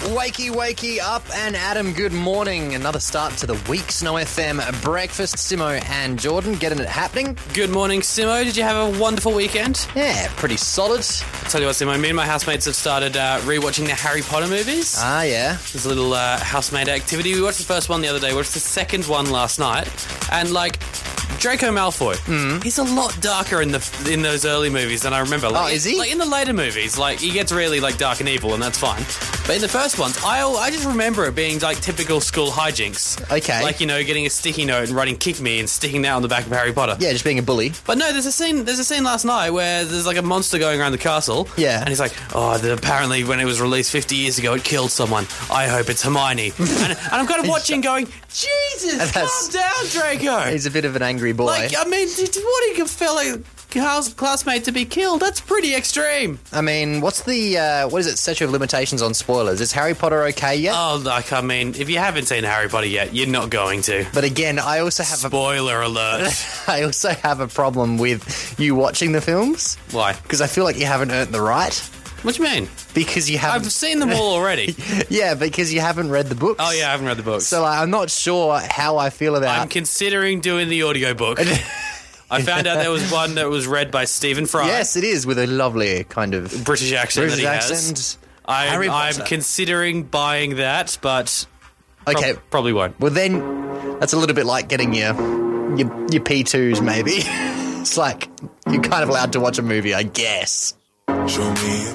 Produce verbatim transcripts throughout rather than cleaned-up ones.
Wakey, wakey up and Adam, good morning. Another start to the week. Snow F M breakfast. Simo and Jordan getting it happening. Good morning, Simo. Did you have a wonderful weekend? Yeah, pretty solid. I'll tell you what, Simo, me and my housemates have started uh, rewatching the Harry Potter movies. Ah, yeah. There's a little uh, housemate activity. We watched the first one the other day. We watched the second one last night. And, like, Draco Malfoy, mm. he's a lot darker in the in those early movies than I remember. Like, oh, is he? Like, in the later movies, like, he gets really, like, dark and evil, and that's fine. But in the first ones, I, I just remember it being, like, typical school hijinks. Okay. Like, you know, getting a sticky note and writing "kick me" and sticking that on the back of Harry Potter. Yeah, just being a bully. But no, there's a scene There's a scene last night where there's, like, a monster going around the castle. Yeah. And he's like, oh, the, apparently when it was released fifty years ago, it killed someone. I hope it's Hermione. and, and I'm kind of watching going, Jesus, calm down, Draco. He's a bit of an angry boy. Like, I mean, what a fellow classmate to be killed. That's pretty extreme. I mean, what's the, uh, what is it, statute of limitations on spoilers? Is Harry Potter okay yet? Oh, like, I mean, if you haven't seen Harry Potter yet, you're not going to. But again, I also have Spoiler a... alert. I also have a problem with you watching the films. Why? Because I feel like you haven't earned the right. What do you mean? Because you haven't... I've seen them all already. Yeah, because you haven't read the books. Oh, yeah, I haven't read the books. So like, I'm not sure how I feel about... I'm considering doing the audiobook. I found out there was one that was read by Stephen Fry. Yes, it is, with a lovely kind of... British accent British that he accent. has. I'm, I'm considering buying that, but okay, prob- probably won't. Well, then that's a little bit like getting your your, your P twos, maybe. It's like you're kind of allowed to watch a movie, I guess. Show me.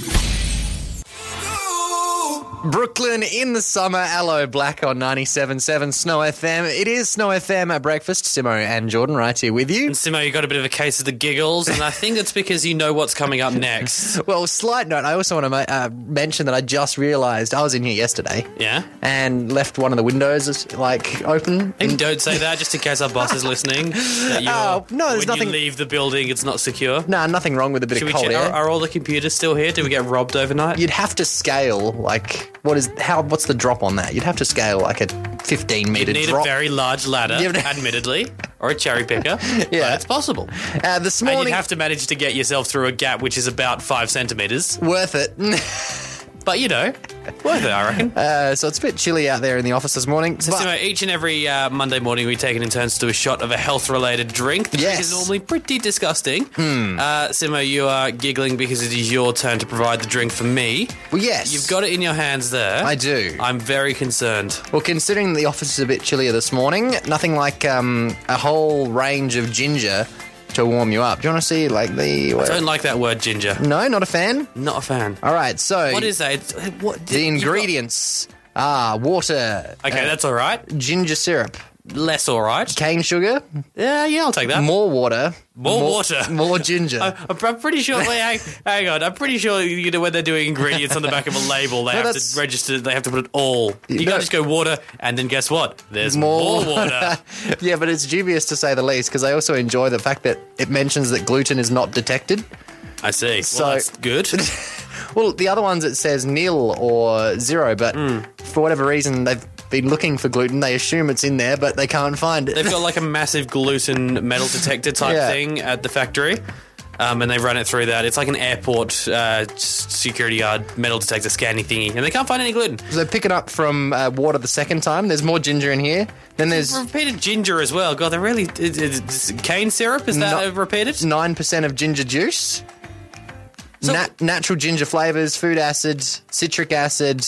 Brooklyn in the summer. Hello, Black on ninety-seven point seven Snow F M. It is Snow F M at breakfast. Simo and Jordan right here with you. And Simo, you got a bit of a case of the giggles, and I think it's because you know what's coming up next. Well, slight note, I also want to uh, mention that I just realised I was in here yesterday. Yeah? And left one of the windows, like, open. And don't say that, just in case our boss is listening. That Oh, no, there's when nothing... you leave the building, it's not secure. Nah, nothing wrong with a bit Should of we cold check, air. are, are all the computers still here? Did we get robbed overnight? You'd have to scale, like... What is how? What's the drop on that? You'd have to scale like a fifteen meter You'd need drop. a very large ladder, You'd- admittedly, or a cherry picker. Yeah. But it's possible. Uh, this And morning, you'd have to manage to get yourself through a gap which is about five centimetres. worth it. But, you know, worth it, I reckon. uh, so it's a bit chilly out there in the office this morning. So, but- Simo, each and every uh, Monday morning we take it in turns to do a shot of a health-related drink. The drink Yes. is normally pretty disgusting. Hmm. Uh, Simo, you are giggling because it is your turn to provide the drink for me. well, yes, You've got it in your hands there. I do. I'm very concerned. Well, considering the office is a bit chillier this morning, nothing like um, a whole range of ginger to warm you up. Do you want to see like the? I don't like that word, ginger. No, not a fan. Not a fan. All right, so What is that? It's, what, the you've got- ingredients are water, Okay, uh, that's all right. ginger syrup, Less all right. cane sugar, Yeah, yeah, I'll take that. more water, More water. more ginger. I- I'm I'm pretty sure. Wait, hang, hang on. I'm pretty sure you know when they're doing ingredients on the back of a label, they No, have that's- to register. They have to put it all. You No. can't just go water and then guess what? There's more, water. Yeah, but it's dubious to say the least because I also enjoy the fact that it mentions that gluten is not detected. I see. So- Well, that's good. Well, the other ones it says nil or zero, but Mm. for whatever reason they've been looking for gluten. They assume it's in there, but they can't find it. They've got like a massive gluten metal detector type Yeah. thing at the factory. Um, and they run it through that. It's like an airport uh, security guard metal detector scanning thingy, and they can't find any gluten. So pick it up from uh, water the second time. There's more ginger in here. Then there's Repeated ginger as well. God, they're really it, it, it's cane syrup. Is that No- repeated? nine percent of ginger juice. So- Nat- natural ginger flavors, food acid, citric acid.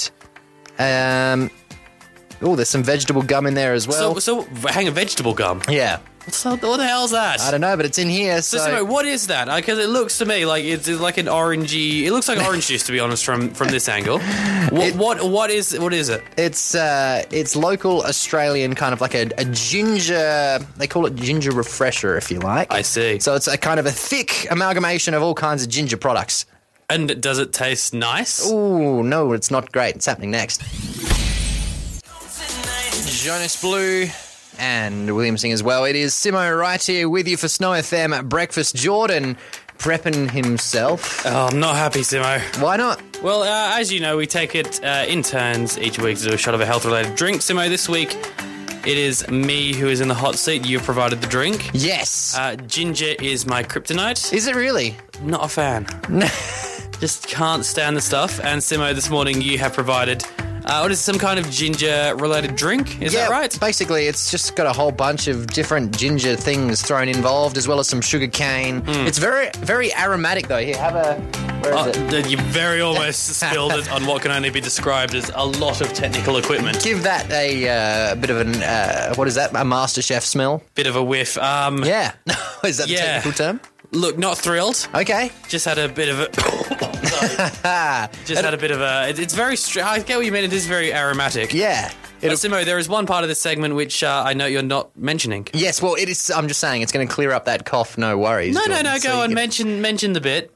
Um, oh, there's some vegetable gum in there as well. So, so hang a vegetable gum. yeah, So, what the hell's that? I don't know, but it's in here. So, So, Simo, what is that? Because it looks to me like it's, it's like an orangey. It looks like orange juice, to be honest, from from this angle. What It- what what is what is it? it's uh, it's local Australian kind of like a, a ginger. They call it ginger refresher, if you like. I see. So it's a kind of a thick amalgamation of all kinds of ginger products. And does it taste nice? Ooh, no, it's not great. It's happening next. Jonas Blue and William Singh as well. It is Simo right here with you for Snow F M at breakfast. Jordan prepping himself. Oh, I'm not happy, Simo. Why not? Well, uh, as you know, we take it uh, in turns each week to do a shot of a health-related drink. Simo, this week it is me who is in the hot seat. You've provided the drink. Yes. Uh, ginger is my kryptonite. is it really? Not a fan. Just can't stand the stuff. And Simo, this morning you have provided... Uh, what is some kind of ginger-related drink? Is yeah, that right? Basically, it's just got a whole bunch of different ginger things thrown involved, as well as some sugar cane. Mm. It's very, very aromatic, though. Here, have a... Where is Oh, it? you very almost spilled it on what can only be described as a lot of technical equipment. Give that a uh, bit of an... Uh, what is that? A MasterChef smell? Bit of a whiff. Um, Yeah. Is that the Yeah. technical term? Look, not thrilled. Okay. Just had a bit of a... Sorry. Just had a bit of a... it- It's very... Str- I get what you mean. It is very aromatic. Yeah. But It'll- Simo, there is one part of this segment which uh, I know you're not mentioning. Yes, well, it is. I'm just saying it's going to clear up that cough, no worries. No, no, Jordan. no. So Go you on. can- Mention, mention the bit.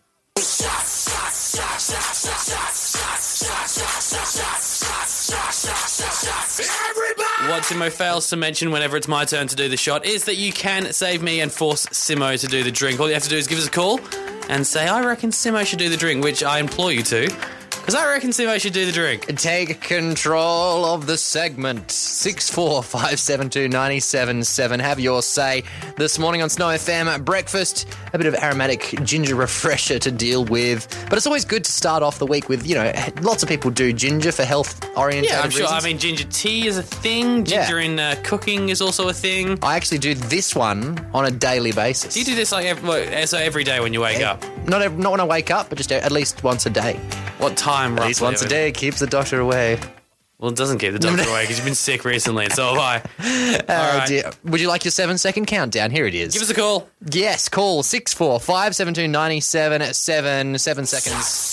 What Simo fails to mention whenever it's my turn to do the shot is that you can save me and force Simo to do the drink. All you have to do is give us a call and say, I reckon Simo should do the drink, which I implore you to, because I reckon Simo should do the drink. Take control of the segment. six four five seven two nine seven seven. Have your say. This morning on Snow F M, breakfast, a bit of aromatic ginger refresher to deal with. But it's always good to start off the week with, you know, lots of people do ginger for health-oriented Yeah, I'm sure. reasons. I mean, ginger tea is a thing. Yeah. Ginger in uh, cooking is also a thing. I actually do this one on a daily basis. Do you do this like every, what, so every day when you wake up? Not, ev- not when I wake up, but just at least once a day. What time, At roughly? least once a day keeps the doctor away. Well, it doesn't keep the doctor away because you've been sick recently, and so have I. Oh, All right. dear. Would you like your seven-second countdown? Here it is. Give us a call. Yes, call six four five seven two nine seven seven seven seconds.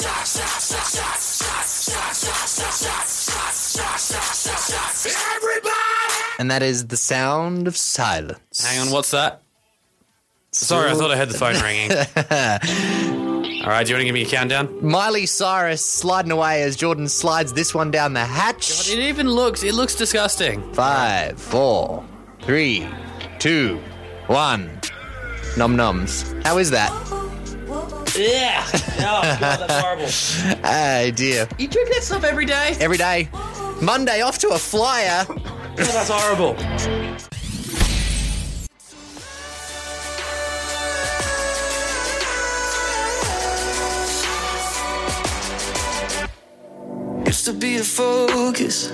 And that is the sound of silence. Hang on, what's that? Sorry, I thought I heard the phone ringing. All right, do you want to give me a countdown? Miley Cyrus sliding away as Jordan slides this one down the hatch. It even looks, it looks disgusting. Five, four, three, two, one. Nom noms. How is that? Yeah. Oh, God, that's horrible. Oh, dear. You drink that stuff every day? Every day. Monday off to a flyer. Oh, that's horrible. Used to be a focus.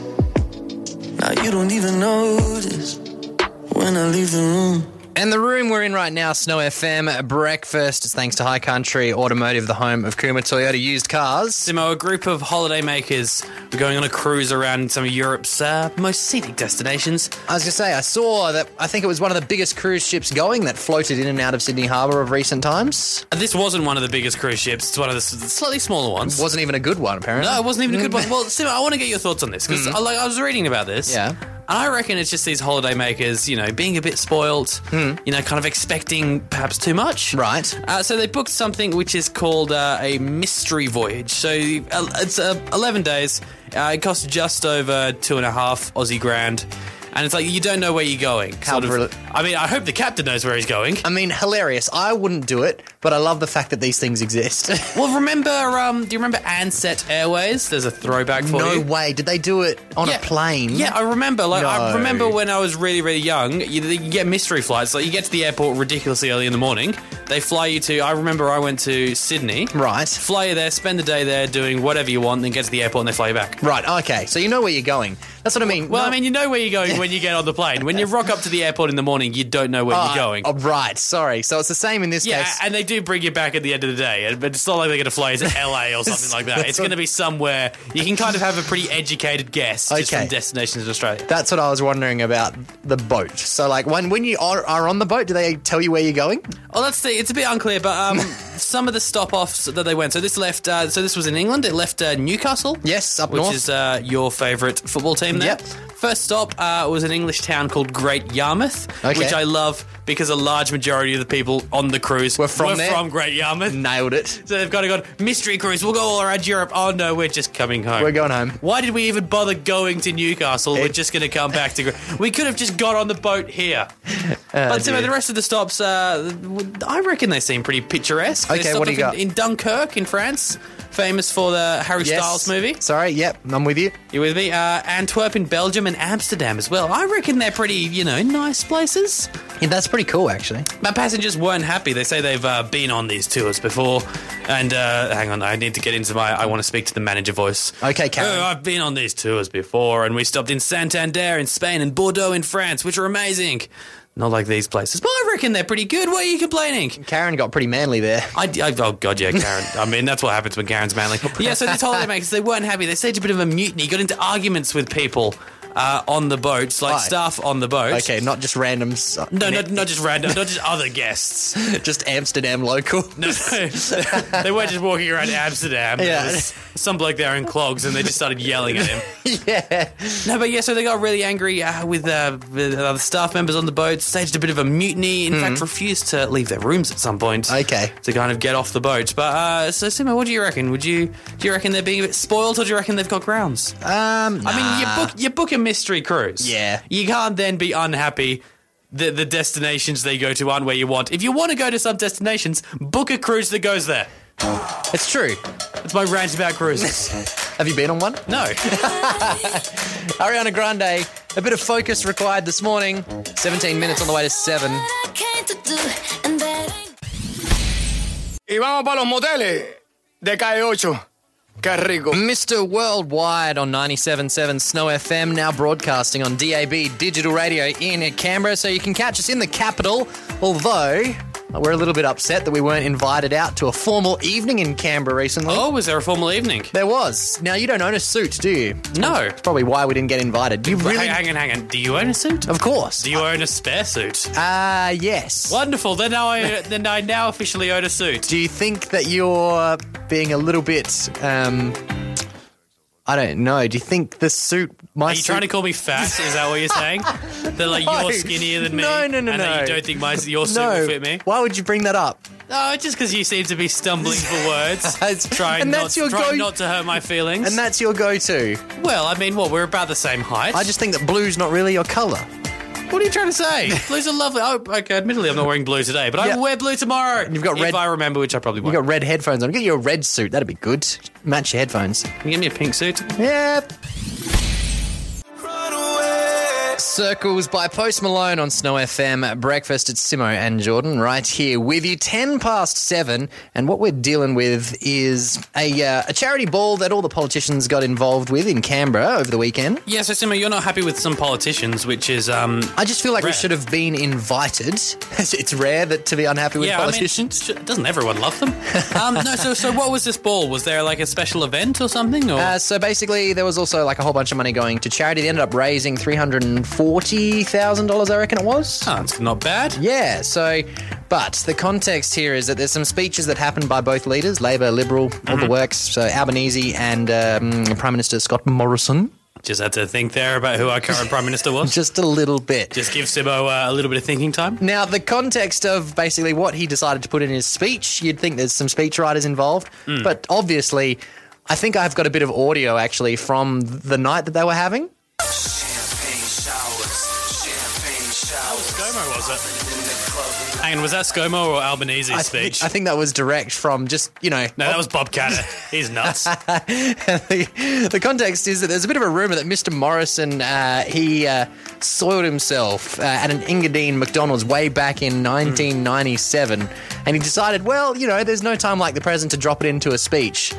Now you don't even notice when I leave the room. And the room we're in right now, Snow F M breakfast, is thanks to High Country Automotive, the home of Kuma Toyota used cars. Simo, a group of holiday makers were going on a cruise around some of Europe's uh, most scenic destinations. I was going to say, I saw that, I think it was one of the biggest cruise ships going that floated in and out of Sydney Harbour of recent times. This wasn't one of the biggest cruise ships. It's one of the s- slightly smaller ones. Wasn't even a good one, apparently. No, it wasn't even a good one. Well, Simo, I want to get your thoughts on this because I, like, I was reading about this. Yeah. And I reckon it's just these holiday makers, you know, being a bit spoiled, you know, kind of expecting perhaps too much. Right. Uh, so they booked something which is called uh, a mystery voyage. So uh, it's uh, eleven days. Uh, it costs just over two and a half Aussie grand. And it's like, you don't know where you're going. How sort of. brilliant. I mean, I hope the captain knows where he's going. I mean, hilarious. I wouldn't do it, but I love the fact that these things exist. Well, remember, um, do you remember Ansett Airways? There's a throwback for No you. way. Did they do it on Yeah. a plane? Yeah, I remember. Like, I No. remember when I was really, really young. You, you get mystery flights. Like, you get to the airport ridiculously early in the morning. They fly you to. I remember I went to Sydney. Right. Fly you there, spend the day there doing whatever you want, then get to the airport and they fly you back. Right, okay. So you know where you're going. That's what I mean. Well, No- I mean, you know where you're going when you get on the plane. When you rock up to the airport in the morning, you don't know where Ah, you're going. Oh, right. Sorry. So it's the same in this Yeah, case. and they do bring you back at the end of the day, but it's not like they're going to fly you to L A or something like that. It's going to be somewhere you can kind of have a pretty educated guess just Okay. from destinations in Australia. That's what I was wondering about the boat. So, like, when when you are, are on the boat, do they tell you where you're going? Well, let's see. It's a bit unclear, but um, some of the stop-offs that they went. So this left. Uh, so this was in England. It left uh, Newcastle. Yes, up which north. is uh, your favourite football team there. Yep. First stop uh, was an English town called Great Yarmouth, Okay. which I love because a large majority of the people on the cruise Were from were there? from Great Yarmouth. Nailed it. So they've kind of gone, mystery cruise, we'll go all around Europe. Oh no, we're just coming home. We're going home. Why did we even bother going to Newcastle? We're It- just going to come back to... Gre- We could have just got on the boat here. but Timo, dear. the rest of the stops, uh, I reckon they seem pretty picturesque. They Okay, stopped what do you off got? in, in Dunkirk in France, famous for the Harry Yes. Styles movie. Sorry, yep, I'm with you. You with me? Uh, Antwerp in Belgium and Amsterdam as well. I reckon they're pretty, you know, nice places. Yeah, that's pretty cool, actually. But passengers weren't happy. They say they've uh, been on these tours before. And uh, hang on, I need to get into my I want to speak to the manager voice. Okay, Karen. Oh, I've been on these tours before, and we stopped in Santander in Spain and Bordeaux in France, which are amazing. Not like these places, but I reckon they're pretty good. What are you complaining? Karen got pretty manly there. I, I, oh, God, yeah, Karen. I mean, that's what happens when Karen's manly. But yeah, so these holidaymakers, they weren't happy. They staged a bit of a mutiny, got into arguments with people uh, on the boats, like Hi. staff on the boat. Okay, not just randoms. No, not, not just random, not just other guests. Just Amsterdam local. No, no. They weren't just walking around Amsterdam. Yeah. There was some bloke there in clogs, and they just started yelling at him. Yeah. No, but yeah, so they got really angry uh, with uh, the other staff members on the boat, staged a bit of a mutiny, in mm. fact refused to leave their rooms at some point. Okay. To kind of get off the boat. But, uh, so Simo, what do you reckon? Would you, do you reckon they're being a bit spoiled, or do you reckon they've got grounds? Um, nah. I mean, you book, you book a mystery cruise. Yeah. You can't then be unhappy that the destinations they go to aren't where you want. If you want to go to some destinations, book a cruise that goes there. It's true. That's my rant about cruises. Have you been on one? No. Ariana Grande, a bit of focus required this morning. seventeen minutes on the way to seven. Y vamos para los moteles de Calle ocho. Qué rico. Mister Worldwide on ninety-seven point seven Snow F M, now broadcasting on D A B digital radio in Canberra, so you can catch us in the capital, although we're a little bit upset that we weren't invited out to a formal evening in Canberra recently. Oh, was there a formal evening? There was. Now, you don't own a suit, do you? No. That's probably why we didn't get invited. You really? Hang, hang on, hang on. Do you own a suit? Of course. Do you own a spare suit? Ah, uh, yes. Wonderful. Then I, then I now officially own a suit. Do you think that you're being a little bit, um... I don't know. Do you think the suit... My Are you suit... trying to call me fat? Is that what you're saying? That, like, No. you're skinnier than me? No, no, no, and no. that you don't think my, your suit No. will fit me? Why would you bring that up? Oh, just because you seem to be stumbling for words. It's- trying and not, that's your trying go- not to hurt my feelings. And that's your go-to. Well, I mean, what? We're about the same height. I just think that blue's not really your colour. What are you trying to say? Blues are lovely. Oh, okay, admittedly, I'm not wearing blue today, but I Yeah. will wear blue tomorrow. You've got if red- I remember, which I probably You won't. got red headphones on. Get you a red suit. That'd be good. Match your headphones. Can you give me a pink suit? Yep. Circles by Post Malone on Snow F M. Breakfast at Simo and Jordan right here with you. Ten past seven, and what we're dealing with is a uh, a charity ball that all the politicians got involved with in Canberra over the weekend. Yeah, so Simo, you're not happy with some politicians, which is um. I just feel like Rare. we should have been invited. It's rare that to be unhappy with yeah, politicians. I mean, sh- doesn't everyone love them? um, no, so so what was this ball? Was there like a special event or something? Or Uh, so basically, there was also like a whole bunch of money going to charity. They ended up raising three hundred forty thousand dollars, I reckon it was. oh, it's not bad. Yeah, so, but the context here is that there's some speeches that happened by both leaders, Labor, Liberal, all the works, so Albanese and um, Prime Minister Scott Morrison. Just had to think there about who our current Prime Minister was. Just a little bit. Just give Simo uh, a little bit of thinking time. Now, the context of basically what he decided to put in his speech, you'd think there's some speechwriters involved, but obviously, I think I've got a bit of audio actually from the night that they were having. Champagne showers, champagne showers. ScoMo, was it? Hang on, was that ScoMo or Albanese's I, speech? thi- I think that was direct from just, you know... no, that was Bob Catter. He's nuts. the, the context is that there's a bit of a rumour that Mister Morrison, uh, he uh, soiled himself uh, at an Engadine McDonald's way back in nineteen ninety-seven, mm. and he decided, well, you know, there's no time like the present to drop it into a speech.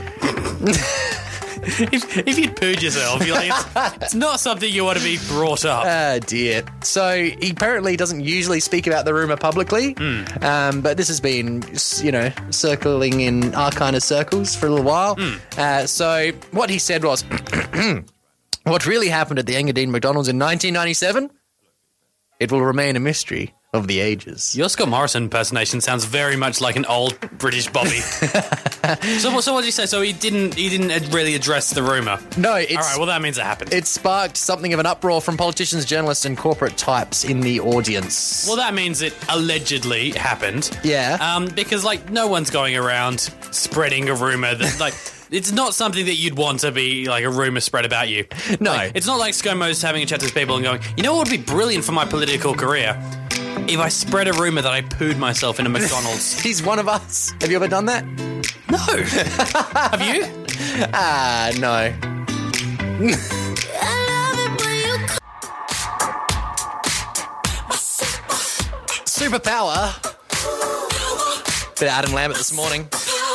if, if you'd pooed yourself, you're like, it's, it's not something you want to be brought up. Oh, dear. So he apparently doesn't usually speak about the rumour publicly, Mm. um, but this has been, you know, circling in our kind of circles for a little while. Mm. Uh, so what he said was, what really happened at the Engadine McDonald's in nineteen ninety-seven? It will remain a mystery of the ages. Your Scott Morrison impersonation sounds very much like an old British Bobby. so, what- so what did you say? So he didn't he didn't really address the rumour? No, it's... All right, well, that means it happened. It sparked something of an uproar from politicians, journalists, and corporate types in the audience. Well, that means it allegedly happened. Yeah. Um, because, like, no one's going around spreading a rumour that, like... It's not something that you'd want to be, like, a rumour spread about you. No. Like, it's not like ScoMo's having a chat to his people and going, you know what would be brilliant for my political career? If I spread a rumour that I pooed myself in a McDonald's. He's one of us. Have you ever done that? No. Have you? Ah, no. Superpower. Bit of Adam Lambert this morning.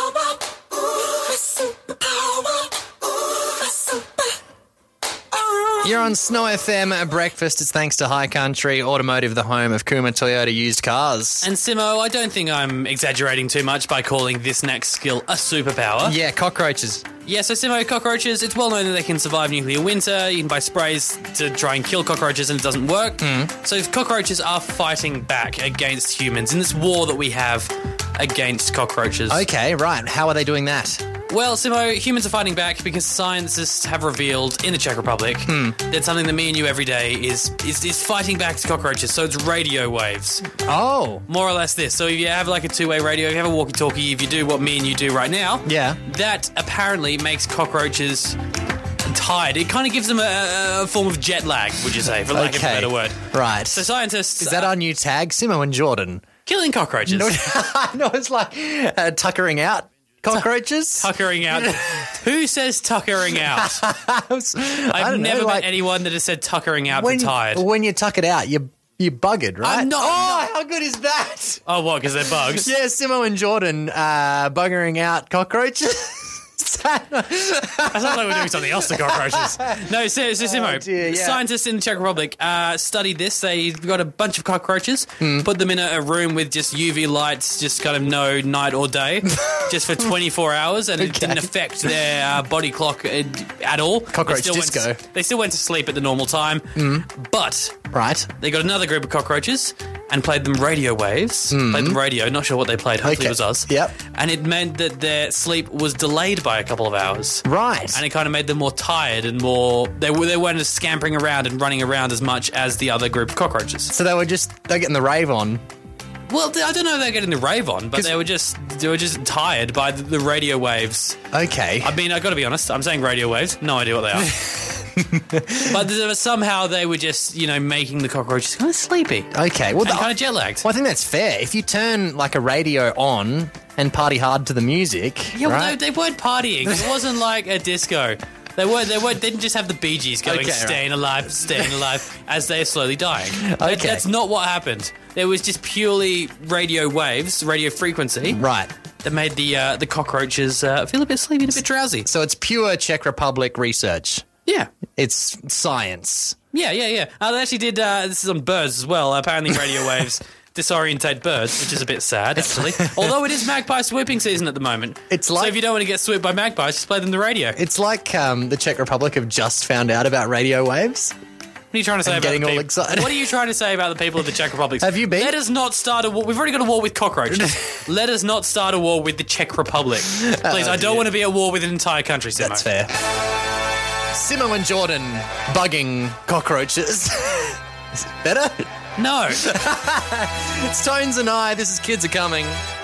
You're on Snow F M at breakfast. It's thanks to High Country Automotive, the home of Kuma Toyota used cars. And Simo, I don't think I'm exaggerating too much by calling this next skill a superpower. Yeah, cockroaches. Yeah, so Simo, cockroaches, it's well known that they can survive nuclear winter. You can buy sprays to try and kill cockroaches and it doesn't work. Mm. So cockroaches are fighting back against humans in this war that we have against cockroaches. Okay, right. How are they doing that? Well, Simo, humans are fighting back because scientists have revealed in the Czech Republic Hmm. that something that me and you every day is, is is fighting back to cockroaches. So it's radio waves. Oh. More or less this. So if you have like a two-way radio, if you have a walkie-talkie, if you do what me and you do right now, Yeah. that apparently makes cockroaches tired. It kind of gives them a, a form of jet lag, would you say, for lack of a Okay. better word. Right. So scientists... Is that uh, our new tag? Simo and Jordan. killing cockroaches. No, no it's like uh, tuckering out cockroaches. Tuckering out. Who says tuckering out? I've I've never met anyone that has said tuckering out when, for tired. When you tuck it out, you're, you're buggered, right? I'm not- Oh, I'm how good is that? Oh, what, because they're bugs? Yeah, Simo and Jordan uh, buggering out cockroaches. That sounds like we're doing something else to cockroaches. No, so, so Simo, Oh, dear, yeah. scientists in the Czech Republic uh, studied this. They got a bunch of cockroaches, Hmm. put them in a, a room with just U V lights, just kind of no night or day, just for twenty-four hours, and it Okay. didn't affect their uh, body clock uh, at all. Cockroach They still went disco. to- they still went to sleep at the normal time, but Right. they got another group of cockroaches and played them radio waves. Played them radio, not sure what they played, hopefully Hmm. Okay. it was us. Yep. And it meant that their sleep was delayed by a couple of hours. Right. And it kind of made them more tired and more... They, were- they weren't as scampering around and running around as much as the other group of cockroaches. so they were just, they're getting the rave on. Well, I don't know if they're getting the rave on, but 'Cause- they were just they were just tired by the, the radio waves. Okay. I mean, I got to be honest. I'm saying radio waves. No idea what they are. But th- somehow they were just, you know, making the cockroaches kind of sleepy okay. Well, and the- kind of jet lagged. well, I think that's fair. If you turn like a radio on and party hard to the music, Yeah, well, right? they, they weren't partying. It wasn't like a disco. They weren't. They weren't. They didn't just have the Bee Gees going, Okay, right. "Staying alive, staying alive," as they are slowly dying. That- Okay. that's not what happened. There was just purely radio waves, radio frequency, Right. that made the uh, the cockroaches uh, feel a bit sleepy and a bit drowsy. So it's pure Czech Republic research. Yeah. It's science. Yeah, yeah, yeah. Uh, they actually did. Uh, this is on birds as well. Apparently, radio waves disorientate birds, which is a bit sad, actually. Although it is magpie swooping season at the moment. It's so like- if you don't want to get swooped by magpies, just play them the radio. What It's like um, the Czech Republic have just found out about radio waves. are you trying to say I'm about getting the all people? excited. What are you trying to say about the people of the Czech Republic? Have you been? Let us not start a war. We've already got a war with cockroaches. Let us not start a war with the Czech Republic. Please, I don't dear. want to be at war with an entire country, Simo. That's fair. Simo and Jordan bugging cockroaches. Is it better? No. It's Tones and I. This is Kids Are Coming.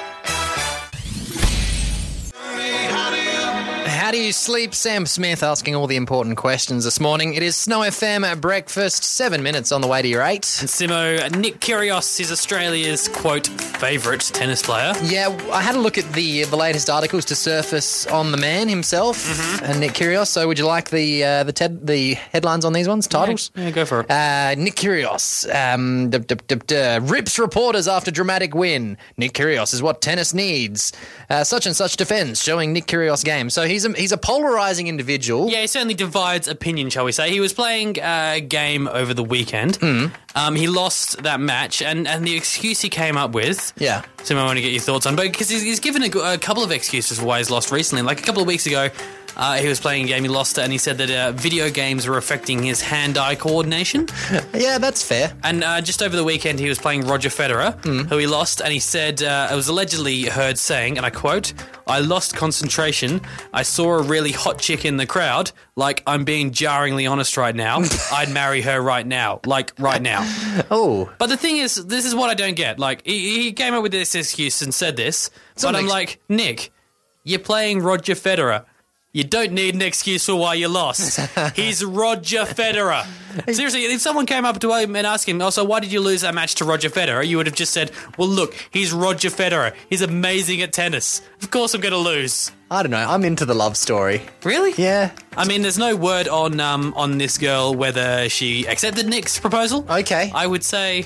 How do you sleep? Sam Smith asking all the important questions this morning. It is Snow F M at breakfast. Seven minutes on the way to your eight. And Simo, Nick Kyrgios is Australia's, quote, favourite tennis player. Yeah, I had a look at the the latest articles to surface on the man himself, Mm-hmm. and Nick Kyrgios. So, would you like the uh, the ted- the headlines on these ones? Titles? Yeah, go for it. Uh, Nick Kyrgios um, d- d- d- d- rips reporters after dramatic win. Nick Kyrgios is what tennis needs. Uh, such and such defends, showing Nick Kyrgios game. So he's a, he's a polarizing individual. Yeah, he certainly divides opinion, shall we say. He was playing a game over the weekend. Hmm. Um, he lost that match, and, and the excuse he came up with... Yeah. So I want to get your thoughts on, but because he's, he's given a, g- a couple of excuses for why he's lost recently. Like a couple of weeks ago, uh, he was playing a game, he lost it, and he said that uh, video games were affecting his hand-eye coordination. Yeah, that's fair. And uh, just over the weekend, he was playing Roger Federer, who he lost, and he said, uh, it was allegedly heard saying, and I quote, "I lost concentration. I saw a really hot chick in the crowd. Like, I'm being jarringly honest right now. I'd marry her right now. Like, right now." Oh, But the thing is, this is what I don't get. Like, he, he came up with this excuse and said this, but an I'm ex- like, Nick, you're playing Roger Federer. You don't need an excuse for why you lost. He's Roger Federer. Seriously, if someone came up to him and asked him, also, why did you lose that match to Roger Federer? You would have just said, well, look, he's Roger Federer. He's amazing at tennis. Of course I'm going to lose. I don't know. I'm into the love story. Really? Yeah. I mean, there's no word on um, on this girl whether she accepted Nick's proposal. Okay. I would say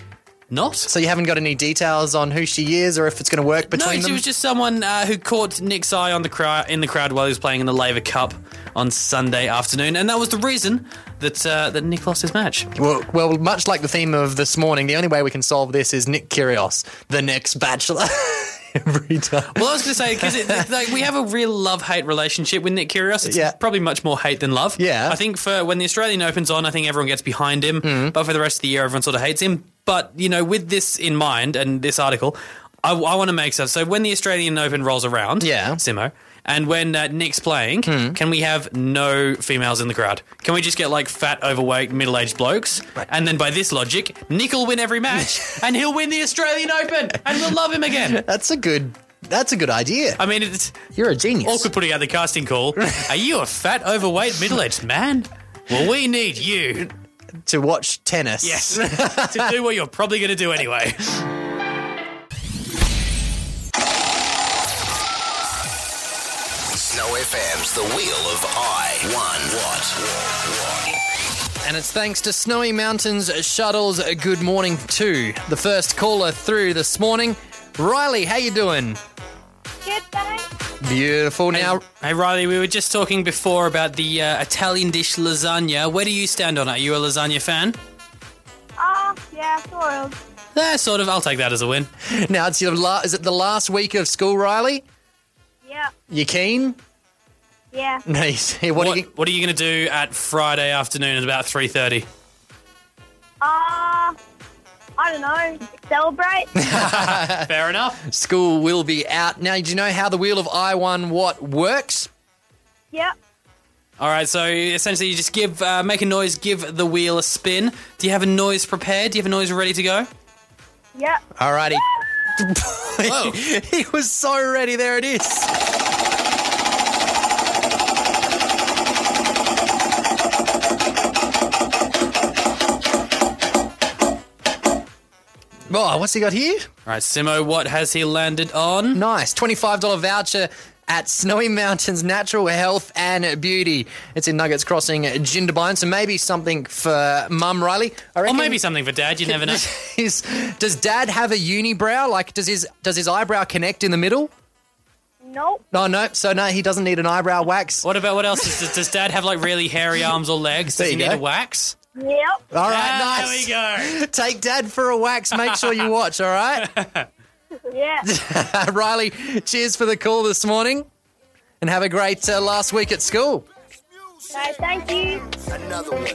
Not. So you haven't got any details on who she is or if it's going to work No, between she them? was just someone uh, who caught Nick's eye on the crowd in the crowd while he was playing in the Laver Cup on Sunday afternoon, and that was the reason that uh, that Nick lost his match. Well, well, much like the theme of this morning, the only way we can solve this is Nick Kyrgios, the next Bachelor. Every time. Well, I was going to say, because like, we have a real love-hate relationship with Nick Kyrgios. It's Yeah. probably much more hate than love. Yeah. I think for when the Australian Open's on, I think everyone gets behind him, Mm. but for the rest of the year, everyone sort of hates him. But, you know, with this in mind and this article, I, I want to make sense. So when the Australian Open rolls around, Yeah. Simo, and when uh, Nick's playing, Mm. can we have no females in the crowd? Can we just get, like, fat, overweight, middle-aged blokes? Right. And then by this logic, Nick will win every match, and he'll win the Australian Open, and we'll love him again. That's a good. That's a good idea. I mean, it's You're a genius. awkward putting out the casting call. Are you a fat, overweight, middle-aged man? Well, we need you. To watch tennis. Yes. To do what you're probably going to do anyway. Snow F M's The Wheel of I. One. What? And it's thanks to Snowy Mountains Shuttles. Good morning to the first caller through this morning. Riley, how you doing? Good, thanks. Beautiful. Now, Hey, Riley, we were just talking before about the uh, Italian dish lasagna. Where do you stand on it? Are you a lasagna fan? Oh, yeah, sort of. Yeah, sort of. I'll take that as a win. now it's your la- is it the last week of school, Riley? Yeah, You keen? yeah. No. you see, What, What, are you? what are you going to do at Friday afternoon at about three thirty? Uh, I don't know. Celebrate? Fair enough. School will be out now. Do you know how the Wheel of I One What works? Yep. All right, so essentially you just give, uh, make a noise, give the wheel a spin. Do you have a noise prepared? Do you have a noise ready to go? Yep. Alrighty. Whoa. He was so ready. There it is. Oh, what's he got here? All right, Simo, what has he landed on? Nice. twenty-five dollars voucher at Snowy Mountains Natural Health and Beauty. It's in Nuggets Crossing, Jindabyne. So maybe something for Mum, Riley. I Or reckon. maybe something for Dad, you never know. Is, does Dad have a unibrow? Like, does his does his eyebrow connect in the middle? Nope. No, no. So no, he doesn't need an eyebrow wax. What about what else? Does, does Dad have like really hairy arms or legs? Does There he you need go. a wax? Yep. All right, Ah, nice. There we go. Take Dad for a wax. Make sure you watch. All right, Yeah. Riley. Cheers for the call this morning, and have a great uh, last week at school. No, thank you. Another one.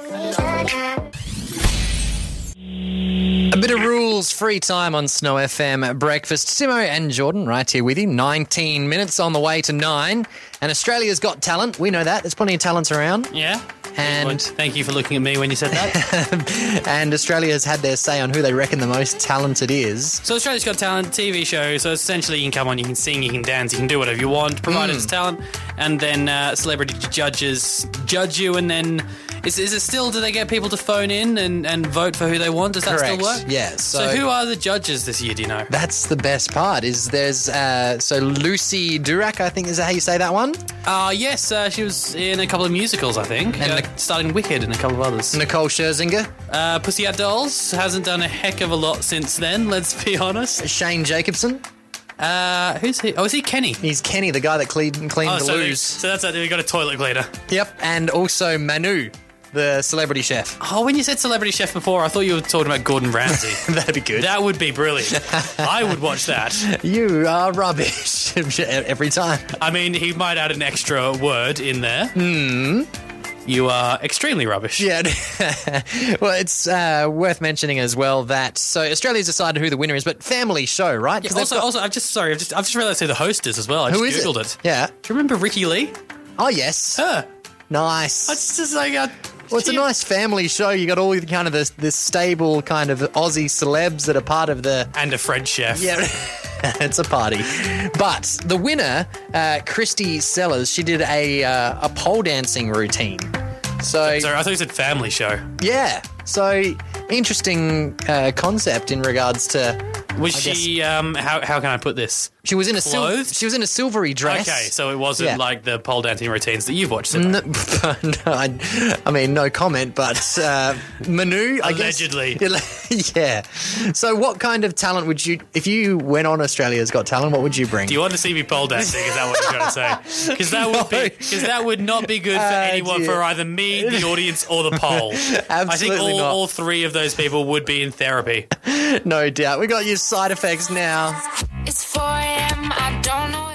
A bit of rules, free time on Snow F M breakfast. Simo and Jordan right here with you. nineteen minutes on the way to nine. And Australia's got talent. We know that. There's plenty of talents around. Yeah. And- Well, thank you for looking at me when you said that. And Australia has had their say on who they reckon the most talented is. So Australia's Got Talent T V show. So essentially, you can come on, you can sing, you can dance, you can do whatever you want, provided it's talent. And then uh, celebrity judges judge you. And then is, is it still? Do they get people to phone in and, and vote for who they want? Does that Correct. still work? Yeah. So, So, who are the judges this year? Do you know? that's the best part. Is there's uh, so Lucy Durack, I think is that how you say that one? Uh, yes, uh, she was in a couple of musicals, I think. And uh, Nic- starting Wicked and a couple of others. Nicole Scherzinger, Uh, Pussycat Dolls hasn't done a heck of a lot since then, let's be honest. Shane Jacobson. Uh, who's he? Oh, is he Kenny? He's Kenny, the guy that cleaned, cleaned Oh, the so, loos. so that's it. We got a toilet cleaner. Yep. And also Manu, the celebrity chef. Oh, when you said celebrity chef before, I thought you were talking about Gordon Ramsay. That'd be good. That would be brilliant. I would watch that. You are rubbish every time. I mean, he might add an extra word in there. Hmm. You are extremely rubbish. Yeah. Well, it's uh, worth mentioning as well that so Australia's decided who the winner is, but family show, right? 'Cause they've Also, got- also, I've just sorry, I've just, I've just realised who the host is as well. I who just is googled it? it. Yeah. Do you remember Ricky Lee? Oh yes. Her. Nice. It's just like a. Well, it's a nice family show. You got all the kind of this this stable kind of Aussie celebs that are part of the. And a French chef. Yeah, it's a party. But the winner, uh, Christy Sellers, she did a uh, a pole dancing routine. So Sorry, I thought you said family show. yeah, so interesting uh, concept in regards to Was I she? Um, how how can I put this? She was in a sil- Clothed? she was in a silvery dress. Okay, so it wasn't Yeah. like the pole dancing routines that you've watched. Simo. No, no, I, I mean, no comment, but uh, Manu, I Allegedly. guess. Yeah. So what kind of talent would you, if you went on Australia's Got Talent, what would you bring? Do you want to see me pole dancing? Is that what you're trying to say? Because that would No. be because that would not be good for Ah, anyone, dear. for either me, the audience, or the poll. I think Absolutely all, not. all three of those people would be in therapy. No doubt. We got your side effects now. It's four a.m. I don't know.